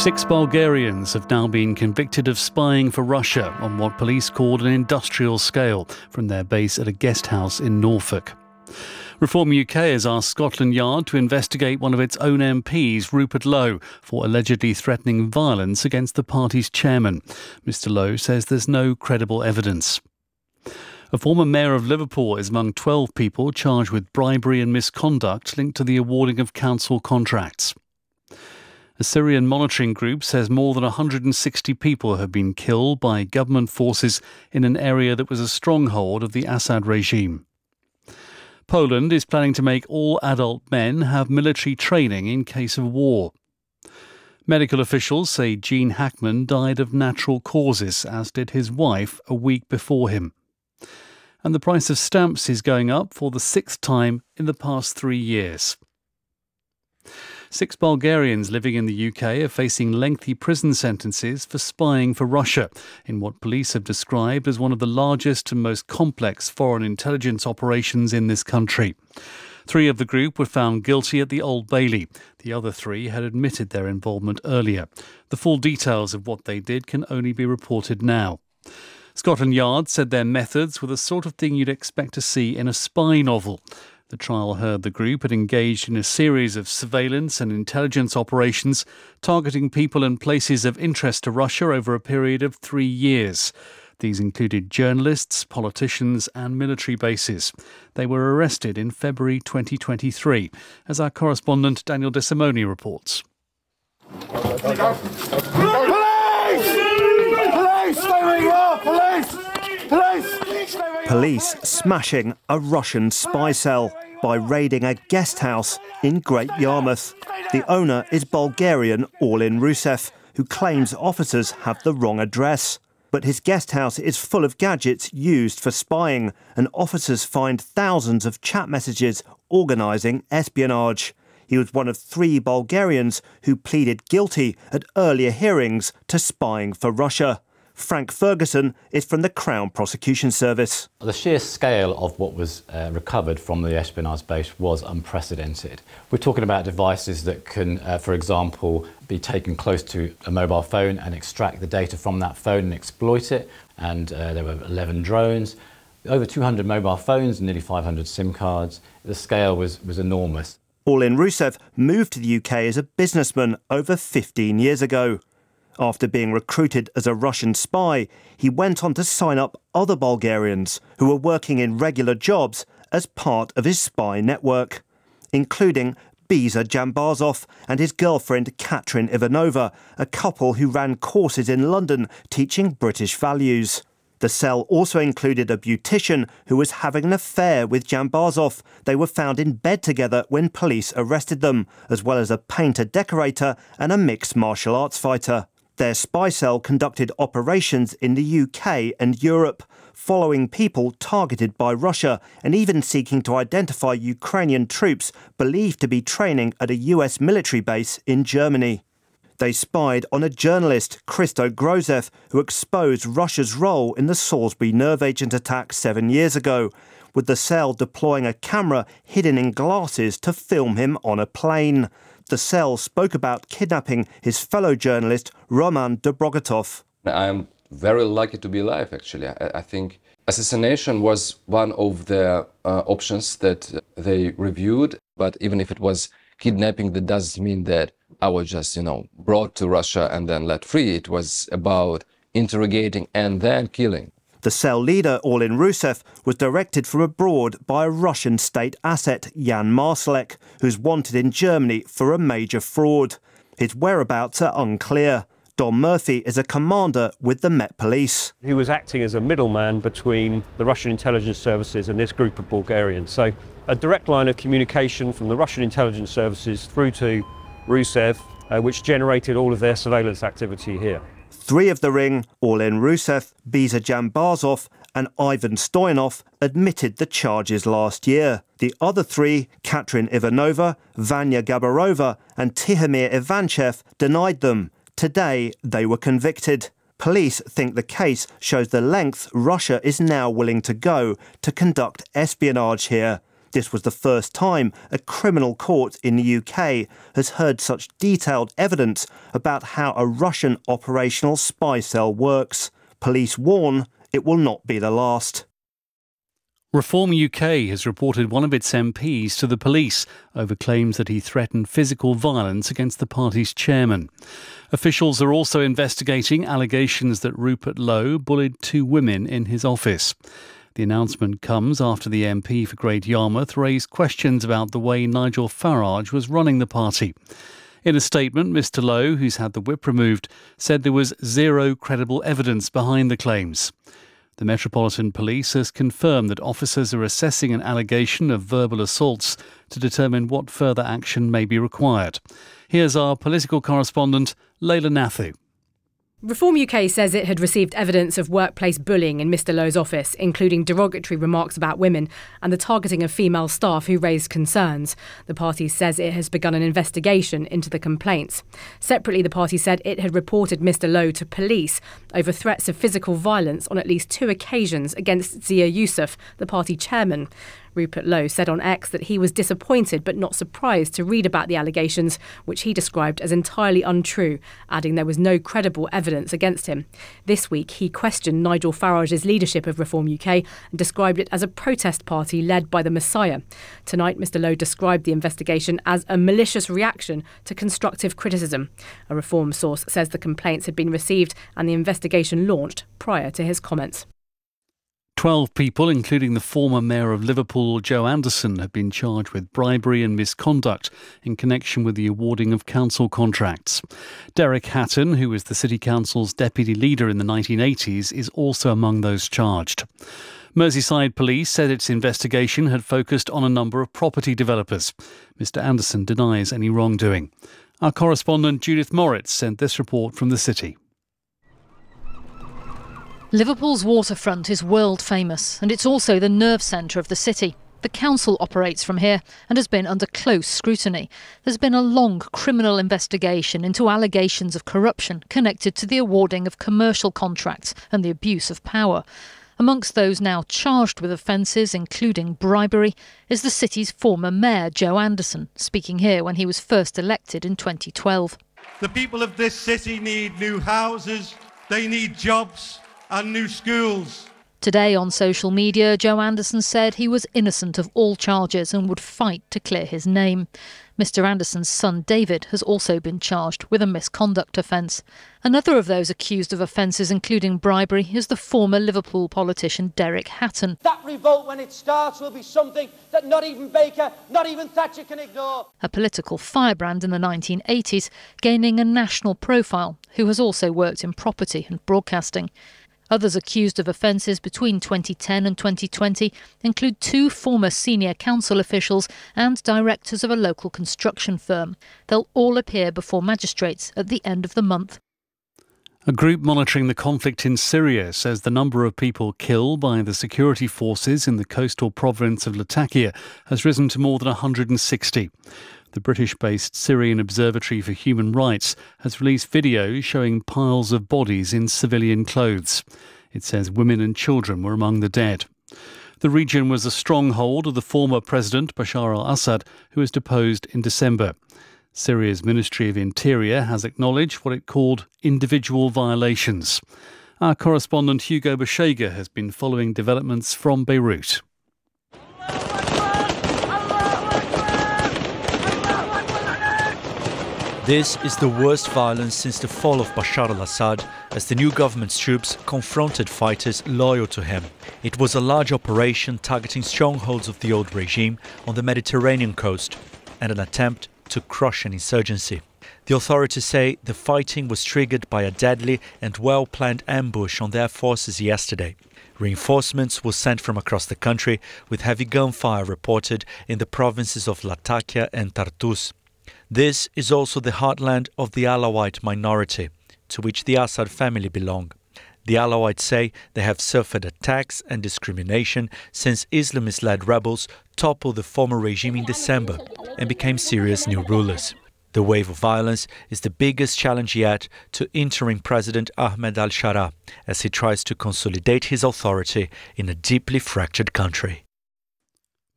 6 Bulgarians have now been convicted of spying for Russia on what police called an industrial scale from their base at a guest house in Norfolk. Reform UK has asked Scotland Yard to investigate one of its own MPs, Rupert Lowe, for allegedly threatening violence against the party's chairman. Mr Lowe says there's no credible evidence. A former mayor of Liverpool is among 12 people charged with bribery and misconduct linked to the awarding of council contracts. A Syrian monitoring group says more than 160 people have been killed by government forces in an area that was a stronghold of the Assad regime. Poland is planning to make all adult men have military training in case of war. Medical officials say Gene Hackman died of natural causes, as did his wife a week before him. And the price of stamps is going up for the 6th time in the past 3 years. 6 Bulgarians living in the UK are facing lengthy prison sentences for spying for Russia in what police have described as one of the largest and most complex foreign intelligence operations in this country. 3 of the group were found guilty at the Old Bailey. The other 3 had admitted their involvement earlier. The full details of what they did can only be reported now. Scotland Yard said their methods were the sort of thing you'd expect to see in a spy novel. The trial heard the group had engaged in a series of surveillance and intelligence operations targeting people and places of interest to Russia over a period of 3 years. These included journalists, politicians and military bases. They were arrested in February 2023, as our correspondent Daniel De Simone reports. Police! Police! Police! Police! Police smashing a Russian spy cell by raiding a guest house in Great Yarmouth. The owner is Bulgarian Orlin Rusev, who claims officers have the wrong address. But his guest house is full of gadgets used for spying, and officers find thousands of chat messages organising espionage. He was one of 3 Bulgarians who pleaded guilty at earlier hearings to spying for Russia. Frank Ferguson is from the Crown Prosecution Service. The sheer scale of what was recovered from the espionage base was unprecedented. We're talking about devices that can, for example, be taken close to a mobile phone and extract the data from that phone and exploit it. And there were 11 drones, over 200 mobile phones, nearly 500 SIM cards. The scale was enormous. Orlin Rusev moved to the UK as a businessman over 15 years ago. After being recruited as a Russian spy, he went on to sign up other Bulgarians who were working in regular jobs as part of his spy network, including Biza Jambazov and his girlfriend Katrin Ivanova, a couple who ran courses in London teaching British values. The cell also included a beautician who was having an affair with Jambazov. They were found in bed together when police arrested them, as well as a painter-decorator and a mixed martial arts fighter. Their spy cell conducted operations in the UK and Europe, following people targeted by Russia and even seeking to identify Ukrainian troops believed to be training at a US military base in Germany. They spied on a journalist, Christo Grozev, who exposed Russia's role in the Salisbury nerve agent attack 7 years ago, with the cell deploying a camera hidden in glasses to film him on a plane. The cell spoke about kidnapping his fellow journalist, Roman Dobrogatov. I'm very lucky to be alive, actually. I think assassination was one of the options that they reviewed. But even if it was kidnapping, that doesn't mean that I was just, brought to Russia and then let free. It was about interrogating and then killing. The cell leader, Orlin Rusev, was directed from abroad by a Russian state asset, Jan Marsalek, who's wanted in Germany for a major fraud. His whereabouts are unclear. Don Murphy is a commander with the Met Police. He was acting as a middleman between the Russian intelligence services and this group of Bulgarians. So a direct line of communication from the Russian intelligence services through to Rusev, which generated all of their surveillance activity here. 3 of the ring, Orlin Rusev, Biza Jambazov and Ivan Stoyanov, admitted the charges last year. The other 3, Katrin Ivanova, Vanya Gabarova and Tihomir Ivanchev, denied them. Today, they were convicted. Police think the case shows the lengths Russia is now willing to go to conduct espionage here. This was the first time a criminal court in the UK has heard such detailed evidence about how a Russian operational spy cell works. Police warn it will not be the last. Reform UK has reported one of its MPs to the police over claims that he threatened physical violence against the party's chairman. Officials are also investigating allegations that Rupert Lowe bullied 2 women in his office. The announcement comes after the MP for Great Yarmouth raised questions about the way Nigel Farage was running the party. In a statement, Mr Lowe, who's had the whip removed, said there was zero credible evidence behind the claims. The Metropolitan Police has confirmed that officers are assessing an allegation of verbal assaults to determine what further action may be required. Here's our political correspondent, Layla Nathu. Reform UK says it had received evidence of workplace bullying in Mr Lowe's office, including derogatory remarks about women and the targeting of female staff who raised concerns. The party says it has begun an investigation into the complaints. Separately, the party said it had reported Mr Lowe to police over threats of physical violence on at least 2 occasions against Zia Yusuf, the party chairman. Rupert Lowe said on X that he was disappointed but not surprised to read about the allegations, which he described as entirely untrue, adding there was no credible evidence against him. This week, he questioned Nigel Farage's leadership of Reform UK and described it as a protest party led by the Messiah. Tonight, Mr Lowe described the investigation as a malicious reaction to constructive criticism. A Reform source says the complaints had been received and the investigation launched prior to his comments. 12 people, including the former Mayor of Liverpool, Joe Anderson, have been charged with bribery and misconduct in connection with the awarding of council contracts. Derek Hatton, who was the City Council's deputy leader in the 1980s, is also among those charged. Merseyside Police said its investigation had focused on a number of property developers. Mr Anderson denies any wrongdoing. Our correspondent Judith Moritz sent this report from the city. Liverpool's waterfront is world famous, and it's also the nerve centre of the city. The council operates from here and has been under close scrutiny. There's been a long criminal investigation into allegations of corruption connected to the awarding of commercial contracts and the abuse of power. Amongst those now charged with offences, including bribery, is the city's former mayor, Joe Anderson, speaking here when he was first elected in 2012. The people of this city need new houses, they need jobs and new schools. Today on social media, Joe Anderson said he was innocent of all charges and would fight to clear his name. Mr Anderson's son David has also been charged with a misconduct offence. Another of those accused of offences including bribery is the former Liverpool politician Derek Hatton. That revolt, when it starts, will be something that not even Baker, not even Thatcher can ignore. A political firebrand in the 1980s, gaining a national profile, who has also worked in property and broadcasting. Others accused of offences between 2010 and 2020 include 2 former senior council officials and directors of a local construction firm. They'll all appear before magistrates at the end of the month. A group monitoring the conflict in Syria says the number of people killed by the security forces in the coastal province of Latakia has risen to more than 160. The British-based Syrian Observatory for Human Rights has released videos showing piles of bodies in civilian clothes. It says women and children were among the dead. The region was a stronghold of the former President Bashar al-Assad, who was deposed in December. Syria's Ministry of Interior has acknowledged what it called individual violations. Our correspondent Hugo Bashega has been following developments from Beirut. This is the worst violence since the fall of Bashar al-Assad, as the new government's troops confronted fighters loyal to him. It was a large operation targeting strongholds of the old regime on the Mediterranean coast and an attempt to crush an insurgency. The authorities say the fighting was triggered by a deadly and well-planned ambush on their forces yesterday. Reinforcements were sent from across the country, with heavy gunfire reported in the provinces of Latakia and Tartus. This is also the heartland of the Alawite minority, to which the Assad family belong. The Alawites say they have suffered attacks and discrimination since Islamist-led rebels toppled the former regime in December and became Syria's new rulers. The wave of violence is the biggest challenge yet to interim President Ahmed al-Shara, as he tries to consolidate his authority in a deeply fractured country.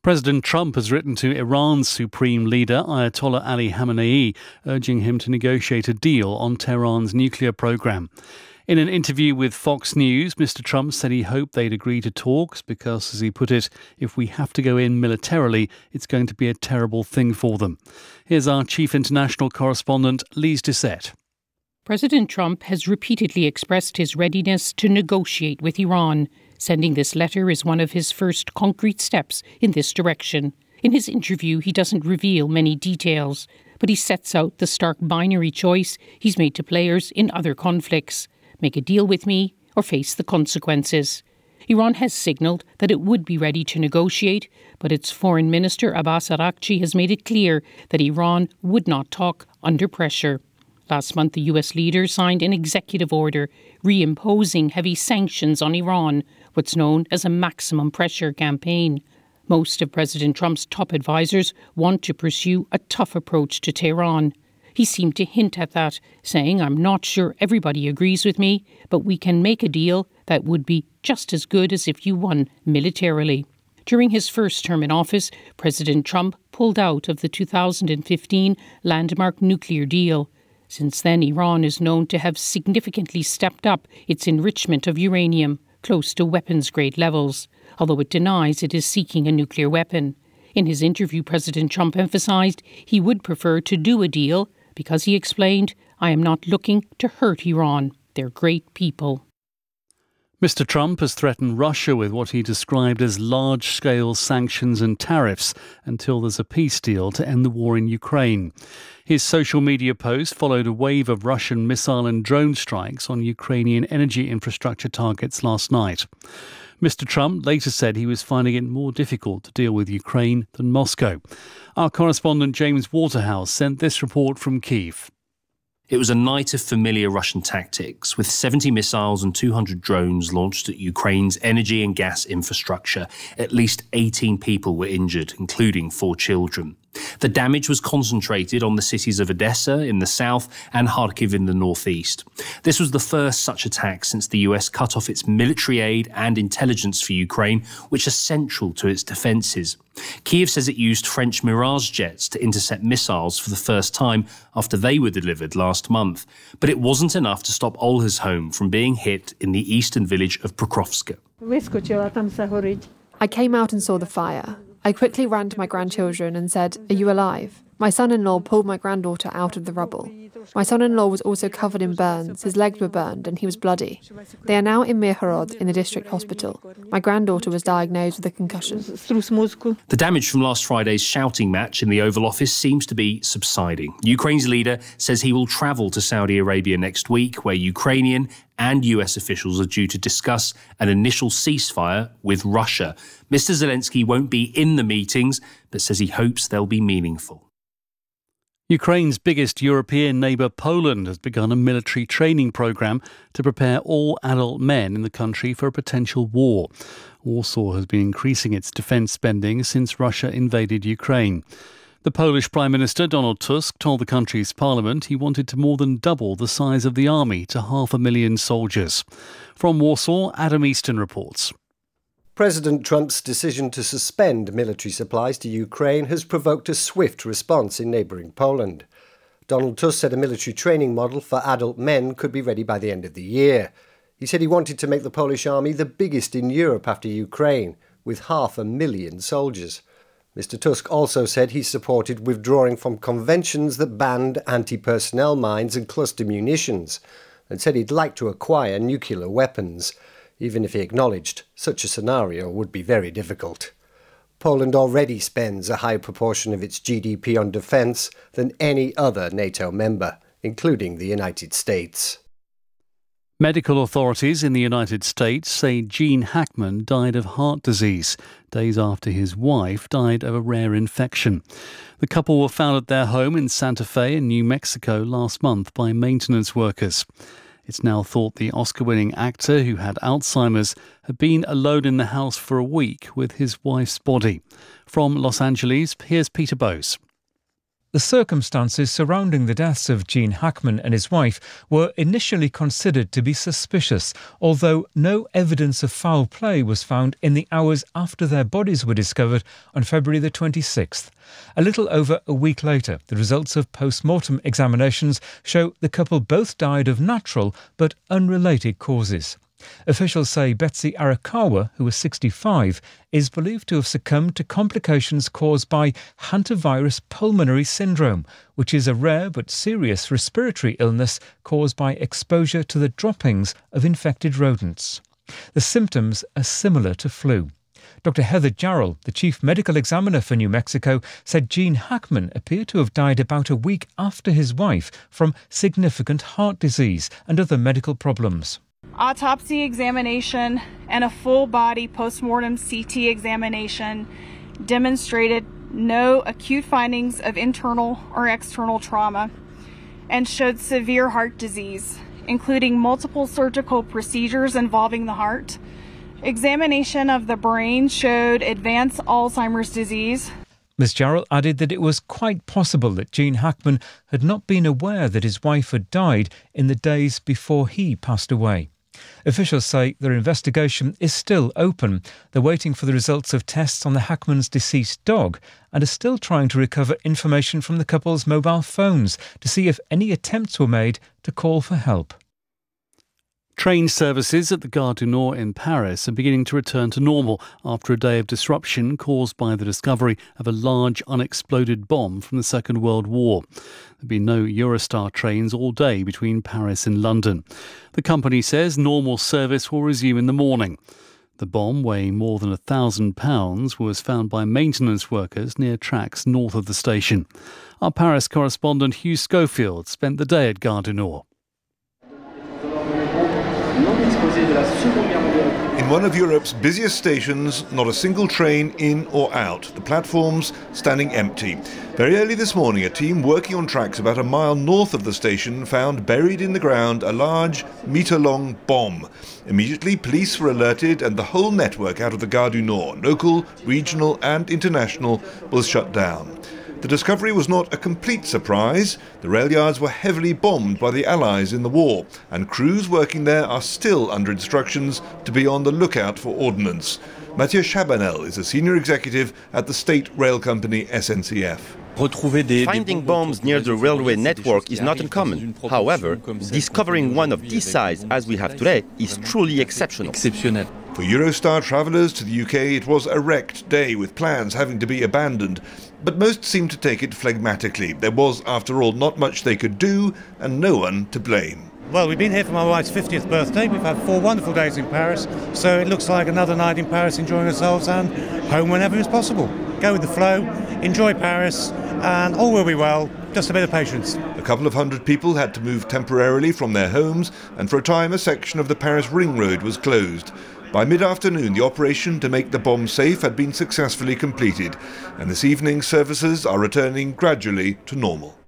President Trump has written to Iran's supreme leader, Ayatollah Ali Khamenei, urging him to negotiate a deal on Tehran's nuclear program. In an interview with Fox News, Mr. Trump said he hoped they'd agree to talks because, as he put it, if we have to go in militarily, it's going to be a terrible thing for them. Here's our chief international correspondent, Lise Doucette. President Trump has repeatedly expressed his readiness to negotiate with Iran. Sending this letter is one of his first concrete steps in this direction. In his interview, he doesn't reveal many details, but he sets out the stark binary choice he's made to players in other conflicts. Make a deal with me or face the consequences. Iran has signalled that it would be ready to negotiate, but its Foreign Minister Abbas Araghchi has made it clear that Iran would not talk under pressure. Last month, the US leader signed an executive order reimposing heavy sanctions on Iran, what's known as a maximum pressure campaign. Most of President Trump's top advisors want to pursue a tough approach to Tehran. He seemed to hint at that, saying, "I'm not sure everybody agrees with me, but we can make a deal that would be just as good as if you won militarily." During his first term in office, President Trump pulled out of the 2015 landmark nuclear deal. Since then, Iran is known to have significantly stepped up its enrichment of uranium, close to weapons-grade levels, although it denies it is seeking a nuclear weapon. In his interview, President Trump emphasized he would prefer to do a deal because he explained, "I am not looking to hurt Iran. They're great people." Mr. Trump has threatened Russia with what he described as large-scale sanctions and tariffs until there's a peace deal to end the war in Ukraine. His social media post followed a wave of Russian missile and drone strikes on Ukrainian energy infrastructure targets last night. Mr. Trump later said he was finding it more difficult to deal with Ukraine than Moscow. Our correspondent James Waterhouse sent this report from Kyiv. It was a night of familiar Russian tactics, with 70 missiles and 200 drones launched at Ukraine's energy and gas infrastructure. At least 18 people were injured, including 4 children. The damage was concentrated on the cities of Odessa in the south and Kharkiv in the northeast. This was the first such attack since the US cut off its military aid and intelligence for Ukraine, which are central to its defences. Kyiv says it used French Mirage jets to intercept missiles for the first time after they were delivered last month. But it wasn't enough to stop Olha's home from being hit in the eastern village of Pokrovska. I came out and saw the fire. I quickly ran to my grandchildren and said, "Are you alive?" My son-in-law pulled my granddaughter out of the rubble. My son-in-law was also covered in burns, his legs were burned and he was bloody. They are now in Mirhorod in the district hospital. My granddaughter was diagnosed with a concussion. The damage from last Friday's shouting match in the Oval Office seems to be subsiding. Ukraine's leader says he will travel to Saudi Arabia next week, where Ukrainian and US officials are due to discuss an initial ceasefire with Russia. Mr. Zelensky won't be in the meetings, but says he hopes they'll be meaningful. Ukraine's biggest European neighbour, Poland, has begun a military training programme to prepare all adult men in the country for a potential war. Warsaw has been increasing its defence spending since Russia invaded Ukraine. The Polish Prime Minister, Donald Tusk, told the country's parliament he wanted to more than double the size of the army to 500,000 soldiers. From Warsaw, Adam Easton reports. President Trump's decision to suspend military supplies to Ukraine has provoked a swift response in neighbouring Poland. Donald Tusk said a military training model for adult men could be ready by the end of the year. He said he wanted to make the Polish army the biggest in Europe after Ukraine, with 500,000 soldiers. Mr. Tusk also said he supported withdrawing from conventions that banned anti-personnel mines and cluster munitions, and said he'd like to acquire nuclear weapons, even if he acknowledged such a scenario would be very difficult. Poland already spends a higher proportion of its GDP on defence than any other NATO member, including the United States. Medical authorities in the United States say Gene Hackman died of heart disease, days after his wife died of a rare infection. The couple were found at their home in Santa Fe in New Mexico last month by maintenance workers. It's now thought the Oscar-winning actor, who had Alzheimer's, had been alone in the house for a week with his wife's body. From Los Angeles, here's Peter Bose. The The circumstances surrounding the deaths of Gene Hackman and his wife were initially considered to be suspicious, although no evidence of foul play was found in the hours after their bodies were discovered on February the 26th. A little over a week later, the results of post-mortem examinations show the couple both died of natural but unrelated causes. Officials say Betsy Arakawa, who was 65, is believed to have succumbed to complications caused by hantavirus pulmonary syndrome, which is a rare but serious respiratory illness caused by exposure to the droppings of infected rodents. The symptoms are similar to flu. Dr. Heather Jarrell, the chief medical examiner for New Mexico, said Gene Hackman appeared to have died about a week after his wife from significant heart disease and other medical problems. Autopsy examination and a full-body post-mortem CT examination demonstrated no acute findings of internal or external trauma and showed severe heart disease, including multiple surgical procedures involving the heart. Examination of the brain showed advanced Alzheimer's disease. Ms. Jarrell added that it was quite possible that Gene Hackman had not been aware that his wife had died in the days before he passed away. Officials say their investigation is still open. They're waiting for the results of tests on the Hackman's deceased dog and are still trying to recover information from the couple's mobile phones to see if any attempts were made to call for help. Train services at the Gare du Nord in Paris are beginning to return to normal after a day of disruption caused by the discovery of a large unexploded bomb from the Second World War. There've been no Eurostar trains all day between Paris and London. The company says normal service will resume in the morning. The bomb, weighing more than 1,000 pounds, was found by maintenance workers near tracks north of the station. Our Paris correspondent Hugh Schofield spent the day at Gare du Nord. In one of Europe's busiest stations, not a single train in or out, the platforms standing empty. Very early this morning, a team working on tracks about a mile north of the station found buried in the ground a large, metre-long bomb. Immediately, police were alerted and the whole network out of the Gare du Nord, local, regional and international, was shut down. The discovery was not a complete surprise. The rail yards were heavily bombed by the Allies in the war, and crews working there are still under instructions to be on the lookout for ordnance. Mathieu Chabanel is a senior executive at the state rail company SNCF. Finding bombs near the railway network is not uncommon. However, discovering one of this size as we have today is truly exceptional. For Eurostar travellers to the UK, it was a wrecked day with plans having to be abandoned. But most seemed to take it phlegmatically. There was, after all, not much they could do and no one to blame. Well, we've been here for my wife's 50th birthday. We've had 4 wonderful days in Paris, so it looks like another night in Paris, enjoying ourselves and home whenever is possible. Go with the flow, enjoy Paris, and all will be well. Just a bit of patience. A couple of hundred people had to move temporarily from their homes, and for a time a section of the Paris Ring Road was closed. By mid-afternoon, the operation to make the bomb safe had been successfully completed, and this evening services are returning gradually to normal.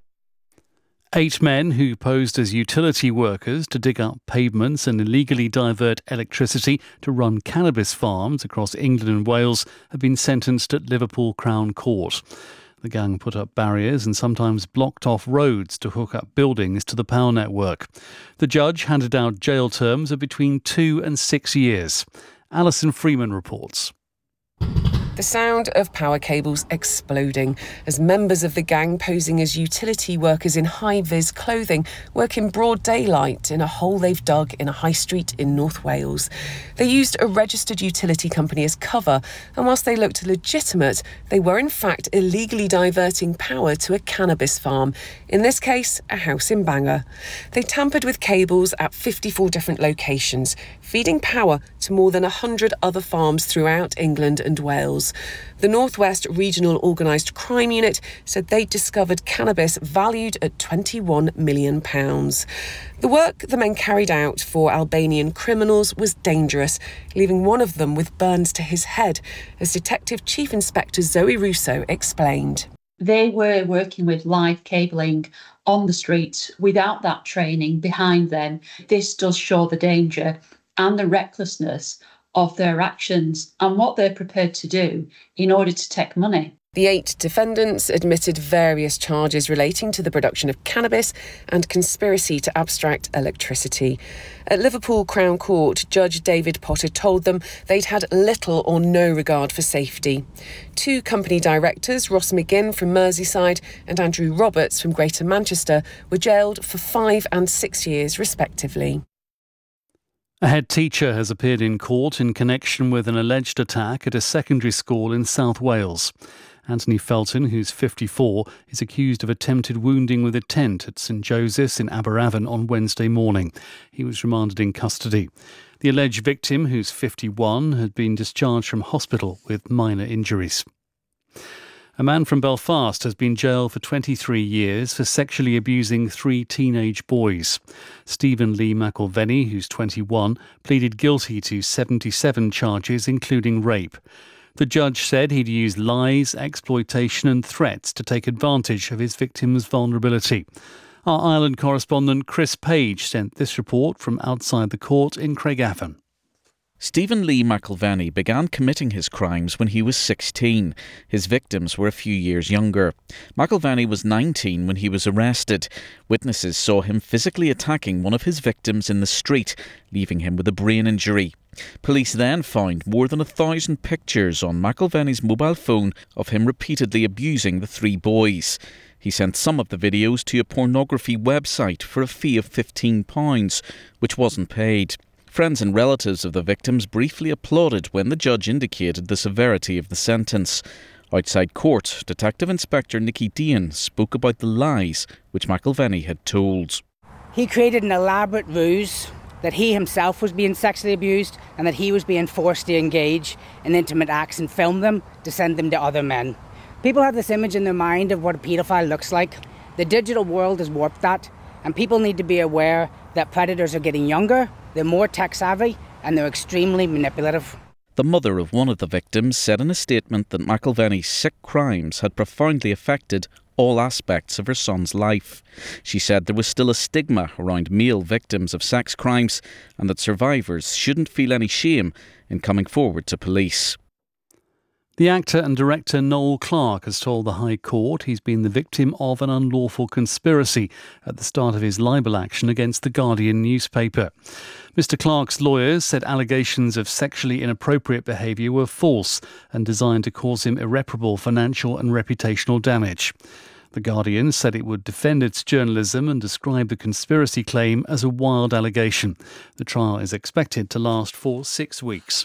8 men who posed as utility workers to dig up pavements and illegally divert electricity to run cannabis farms across England and Wales have been sentenced at Liverpool Crown Court. The gang put up barriers and sometimes blocked off roads to hook up buildings to the power network. The judge handed out jail terms of between 2 and 6 years. Alison Freeman reports. The sound of power cables exploding as members of the gang posing as utility workers in high-vis clothing work in broad daylight in a hole they've dug in a high street in North Wales. They used a registered utility company as cover, and whilst they looked legitimate, they were in fact illegally diverting power to a cannabis farm, in this case, a house in Bangor. They tampered with cables at 54 different locations, feeding power to more than 100 other farms throughout England and Wales. The North West Regional Organised Crime Unit said they'd discovered cannabis valued at £21 million. The work the men carried out for Albanian criminals was dangerous, leaving one of them with burns to his head, as Detective Chief Inspector Zoe Russo explained. They were working with live cabling on the streets without that training behind them. This does show the danger and the recklessness of their actions and what they're prepared to do in order to take money. The 8 defendants admitted various charges relating to the production of cannabis and conspiracy to abstract electricity. At Liverpool Crown Court, Judge David Potter told them they'd had little or no regard for safety. 2 company directors, Ross McGinn from Merseyside and Andrew Roberts from Greater Manchester, were jailed for 5 and 6 years respectively. A head teacher has appeared in court in connection with an alleged attack at a secondary school in South Wales. Anthony Felton, who's 54, is accused of attempted wounding with a tent at St Joseph's in Aberavon on Wednesday morning. He was remanded in custody. The alleged victim, who's 51, had been discharged from hospital with minor injuries. A man from Belfast has been jailed for 23 years for sexually abusing 3 teenage boys. Stephen Lee McElvenny, who's 21, pleaded guilty to 77 charges, including rape. The judge said he'd used lies, exploitation and threats to take advantage of his victim's vulnerability. Our Ireland correspondent Chris Page sent this report from outside the court in Craigavon. Stephen Lee McElvenny began committing his crimes when he was 16. His victims were a few years younger. McElvenny was 19 when he was arrested. Witnesses saw him physically attacking one of his victims in the street, leaving him with a brain injury. Police then found more than 1,000 pictures on McElvenny's mobile phone of him repeatedly abusing the 3 boys. He sent some of the videos to a pornography website for a fee of £15, which wasn't paid. Friends and relatives of the victims briefly applauded when the judge indicated the severity of the sentence. Outside court, Detective Inspector Nicky Dean spoke about the lies which McElvenny had told. He created an elaborate ruse that he himself was being sexually abused and that he was being forced to engage in intimate acts and film them to send them to other men. People have this image in their mind of what a paedophile looks like. The digital world has warped that, and people need to be aware that predators are getting younger, they're more tech-savvy, and they're extremely manipulative. The mother of one of the victims said in a statement that McElvenny's sick crimes had profoundly affected all aspects of her son's life. She said there was still a stigma around male victims of sex crimes and that survivors shouldn't feel any shame in coming forward to police. The actor and director Noel Clarke has told the High Court he's been the victim of an unlawful conspiracy at the start of his libel action against The Guardian newspaper. Mr. Clarke's lawyers said allegations of sexually inappropriate behaviour were false and designed to cause him irreparable financial and reputational damage. The Guardian said it would defend its journalism and describe the conspiracy claim as a wild allegation. The trial is expected to last for 6 weeks.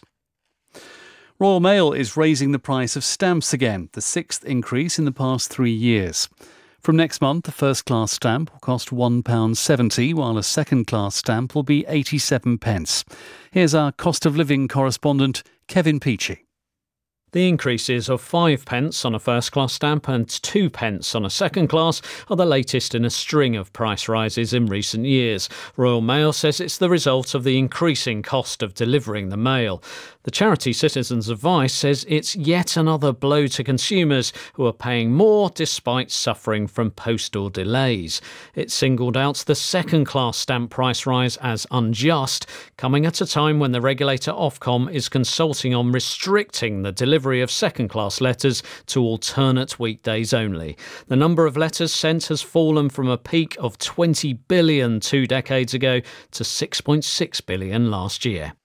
Royal Mail is raising the price of stamps again, the 6th increase in the past 3 years. From next month, a first-class stamp will cost £1.70, while a second-class stamp will be 87 pence. Here's our cost of living correspondent, Kevin Peachy. The increases of 5 pence on a first-class stamp and 2 pence on a second-class are the latest in a string of price rises in recent years. Royal Mail says it's the result of the increasing cost of delivering the mail. The charity Citizens Advice says it's yet another blow to consumers who are paying more despite suffering from postal delays. It singled out the second-class stamp price rise as unjust, coming at a time when the regulator Ofcom is consulting on restricting the delivery of second-class letters to alternate weekdays only. The number of letters sent has fallen from a peak of 20 billion 2 decades ago to 6.6 billion last year.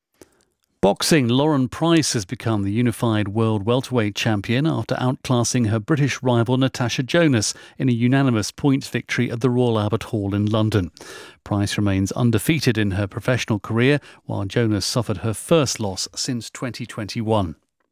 Boxing, Lauren Price has become the unified world welterweight champion after outclassing her British rival Natasha Jonas in a unanimous points victory at the Royal Albert Hall in London. Price remains undefeated in her professional career, while Jonas suffered her first loss since 2021.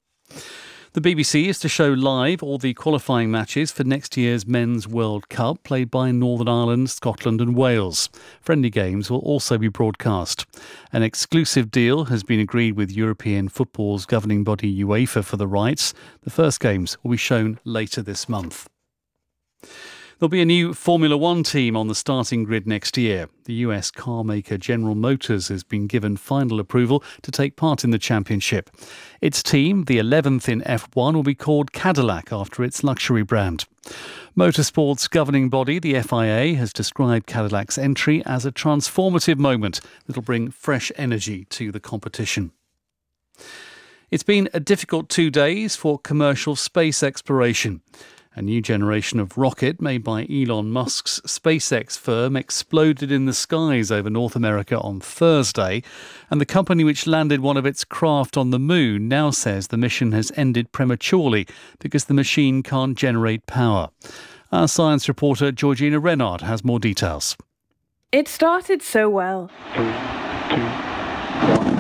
The BBC is to show live all the qualifying matches for next year's Men's World Cup played by Northern Ireland, Scotland and Wales. Friendly games will also be broadcast. An exclusive deal has been agreed with European football's governing body UEFA for the rights. The first games will be shown later this month. There'll be a new Formula One team on the starting grid next year. The US car maker General Motors has been given final approval to take part in the championship. Its team, the 11th in F1, will be called Cadillac after its luxury brand. Motorsport's governing body, the FIA, has described Cadillac's entry as a transformative moment that'll bring fresh energy to the competition. It's been a difficult 2 days for commercial space exploration. A new generation of rocket made by Elon Musk's SpaceX firm exploded in the skies over North America on Thursday, and the company which landed one of its craft on the moon now says the mission has ended prematurely because the machine can't generate power. Our science reporter Georgina Renard has more details. It started so well. 3, 2, 1.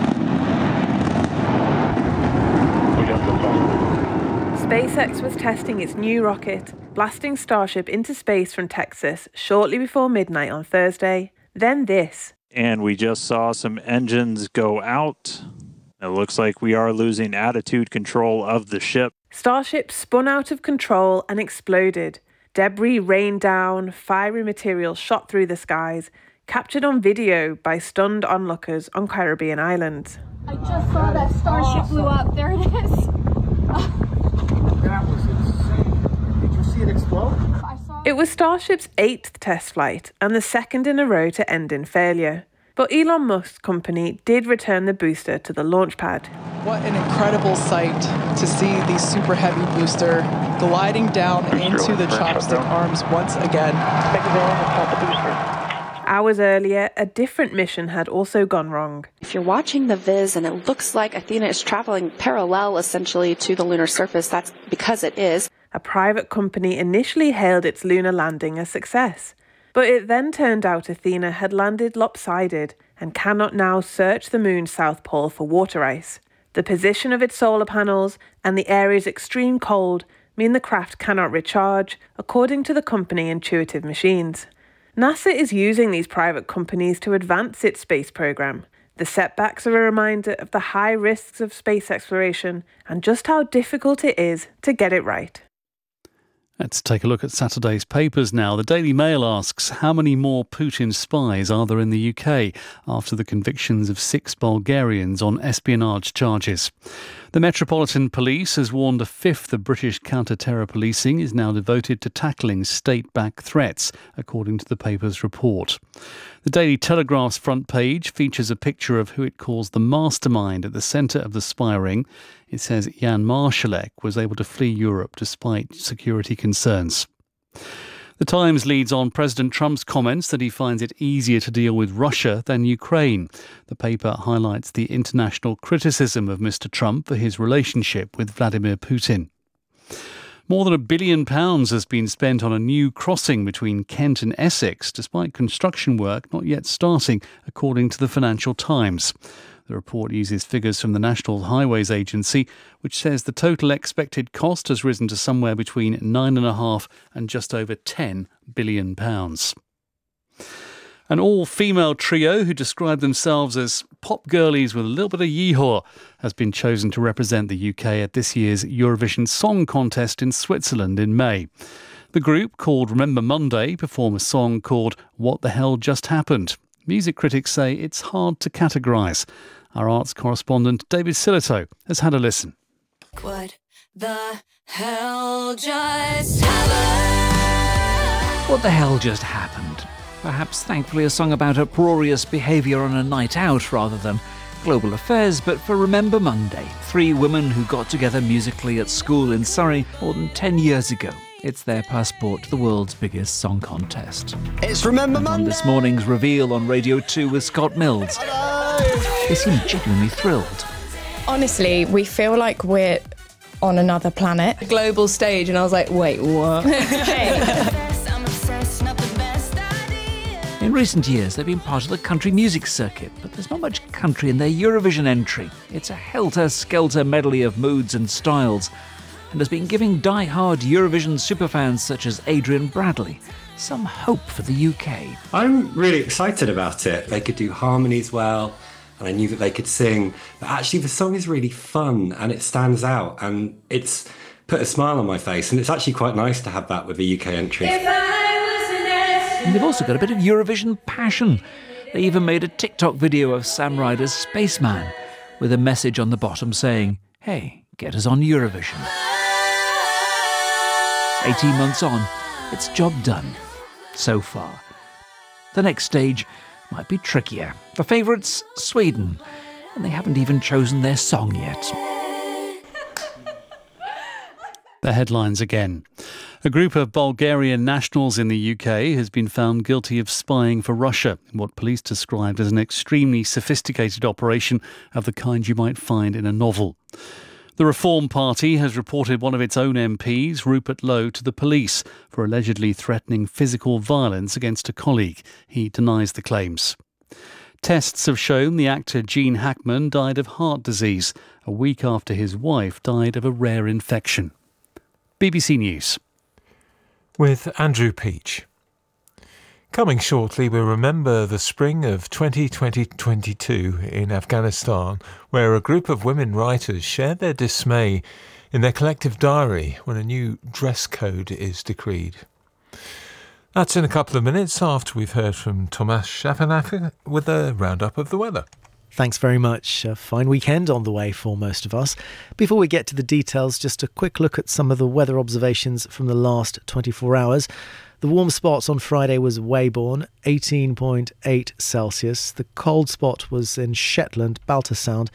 SpaceX was testing its new rocket, blasting Starship into space from Texas shortly before midnight on Thursday. Then this. And we just saw some engines go out. It looks like we are losing attitude control of the ship. Starship spun out of control and exploded. Debris rained down, fiery material shot through the skies, captured on video by stunned onlookers on Caribbean islands. I just saw that Starship blew up. There it is. That was insane. Did you see it explode? It was Starship's 8th test flight and the second in a row to end in failure. But Elon Musk's company did return the booster to the launch pad. What an incredible sight to see the super heavy booster gliding down into the chopstick arms once again. Hours earlier, a different mission had also gone wrong. If you're watching the Viz and it looks like Athena is traveling parallel essentially to the lunar surface, that's because it is. A private company initially hailed its lunar landing a success. But it then turned out Athena had landed lopsided and cannot now search the moon's south pole for water ice. The position of its solar panels and the area's extreme cold mean the craft cannot recharge, according to the company Intuitive Machines. NASA is using these private companies to advance its space program. The setbacks are a reminder of the high risks of space exploration and just how difficult it is to get it right. Let's take a look at Saturday's papers now. The Daily Mail asks, how many more Putin spies are there in the UK after the convictions of 6 Bulgarians on espionage charges? The Metropolitan Police has warned a fifth of British counter-terror policing is now devoted to tackling state-backed threats, according to the paper's report. The Daily Telegraph's front page features a picture of who it calls the mastermind at the centre of the spy ring. It says Jan Marszalek was able to flee Europe despite security concerns. The Times leads on President Trump's comments that he finds it easier to deal with Russia than Ukraine. The paper highlights the international criticism of Mr. Trump for his relationship with Vladimir Putin. More than £1 billion has been spent on a new crossing between Kent and Essex, despite construction work not yet starting, according to the Financial Times. The report uses figures from the National Highways Agency, which says the total expected cost has risen to somewhere between £9.5 and just over £10 billion. An all-female trio who describe themselves as pop girlies with a little bit of yeehaw has been chosen to represent the UK at this year's Eurovision Song Contest in Switzerland in May. The group, called Remember Monday, perform a song called What the Hell Just Happened. Music critics say it's hard to categorise. Our arts correspondent David Silito has had a listen. What the hell just happened? What the hell just happened? Perhaps thankfully a song about uproarious behaviour on a night out rather than global affairs, but for Remember Monday, 3 women who got together musically at school in Surrey more than 10 years ago. It's their passport to the world's biggest song contest. It's Remember and Monday! On this morning's reveal on Radio 2 with Scott Mills, they seem genuinely thrilled. Honestly, we feel like we're on another planet. A global stage, and I was like, wait, what? In recent years, they've been part of the country music circuit, but there's not much country in their Eurovision entry. It's a helter-skelter medley of moods and styles, and has been giving die-hard Eurovision superfans such as Adrian Bradley some hope for the UK. I'm really excited about it. They could do harmonies well, and I knew that they could sing, but actually the song is really fun, and it stands out, and it's put a smile on my face, and it's actually quite nice to have that with the UK entry. And they've also got a bit of Eurovision passion. They even made a TikTok video of Sam Ryder's Spaceman with a message on the bottom saying, hey, get us on Eurovision. 18 months on, it's job done. So far. The next stage might be trickier. The favourites, Sweden, and they haven't even chosen their song yet. The headlines again. A group of Bulgarian nationals in the UK has been found guilty of spying for Russia, in what police described as an extremely sophisticated operation of the kind you might find in a novel. The Reform Party has reported one of its own MPs, Rupert Lowe, to the police for allegedly threatening physical violence against a colleague. He denies the claims. Tests have shown the actor Gene Hackman died of heart disease a week after his wife died of a rare infection. BBC News. With Andrew Peach. Coming shortly, we'll remember the spring of 2022 in Afghanistan, where a group of women writers shared their dismay in their collective diary when a new dress code is decreed. That's in a couple of minutes after we've heard from Tomasz Szafanacher with a roundup of the weather. Thanks very much. A fine weekend on the way for most of us. Before we get to the details, just a quick look at some of the weather observations from the last 24 hours. The warm spots on Friday was Weybourne, 18.8 Celsius. The cold spot was in Shetland, Baltersound,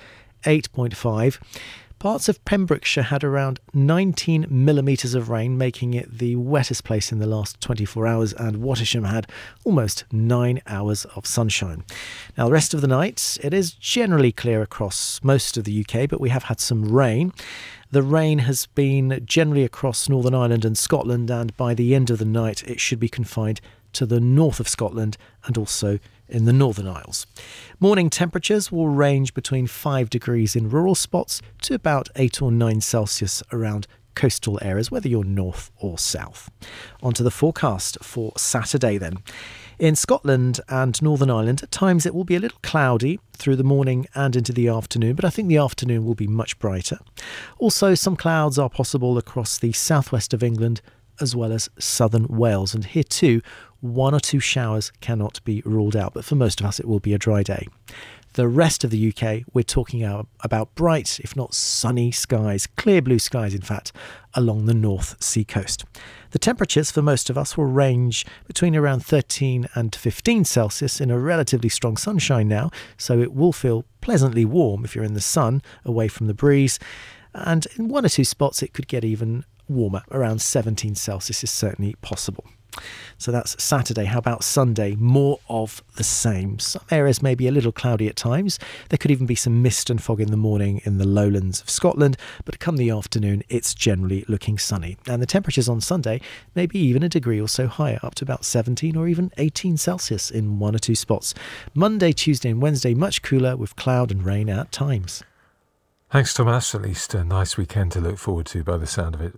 8.5. Parts of Pembrokeshire had around 19 millimetres of rain, making it the wettest place in the last 24 hours, and Wattisham had almost 9 hours of sunshine. Now, the rest of the night, it is generally clear across most of the UK, but we have had some rain. The rain has been generally across Northern Ireland and Scotland, and by the end of the night, it should be confined to the north of Scotland and also in the Northern Isles. Morning temperatures will range between 5 degrees in rural spots to about 8 or 9 Celsius around coastal areas, whether you're north or south. Onto the forecast for Saturday then. In Scotland and Northern Ireland, at times it will be a little cloudy through the morning and into the afternoon, but I think the afternoon will be much brighter. Also, some clouds are possible across the southwest of England as well as southern Wales, and here too, 1 or 2 showers cannot be ruled out, but for most of us it will be a dry day. The rest of the UK, we're talking about bright, if not sunny skies, clear blue skies in fact, along the North Sea coast. The temperatures for most of us will range between around 13 and 15 Celsius in a relatively strong sunshine now, so it will feel pleasantly warm if you're in the sun, away from the breeze, and in 1 or 2 spots it could get even warmer, around 17 Celsius is certainly possible. So that's Saturday. How about Sunday? More of the same. Some areas may be a little cloudy at times. There could even be some mist and fog in the morning in the lowlands of Scotland, but come the afternoon, it's generally looking sunny. And the temperatures on Sunday may be even a degree or so higher, up to about 17 or even 18 Celsius in 1 or 2 spots. Monday, Tuesday and Wednesday, much cooler with cloud and rain at times. Thanks, Thomas. At least a nice weekend to look forward to by the sound of it.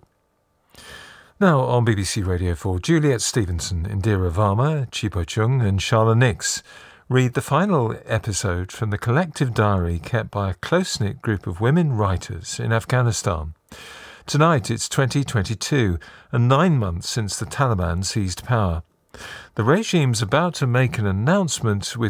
Now on BBC Radio 4, Juliet Stevenson, Indira Varma, Chipo Chung and Charla Nix read the final episode from the collective diary kept by a close-knit group of women writers in Afghanistan. Tonight it's 2022 and 9 months since the Taliban seized power. The regime's about to make an announcement with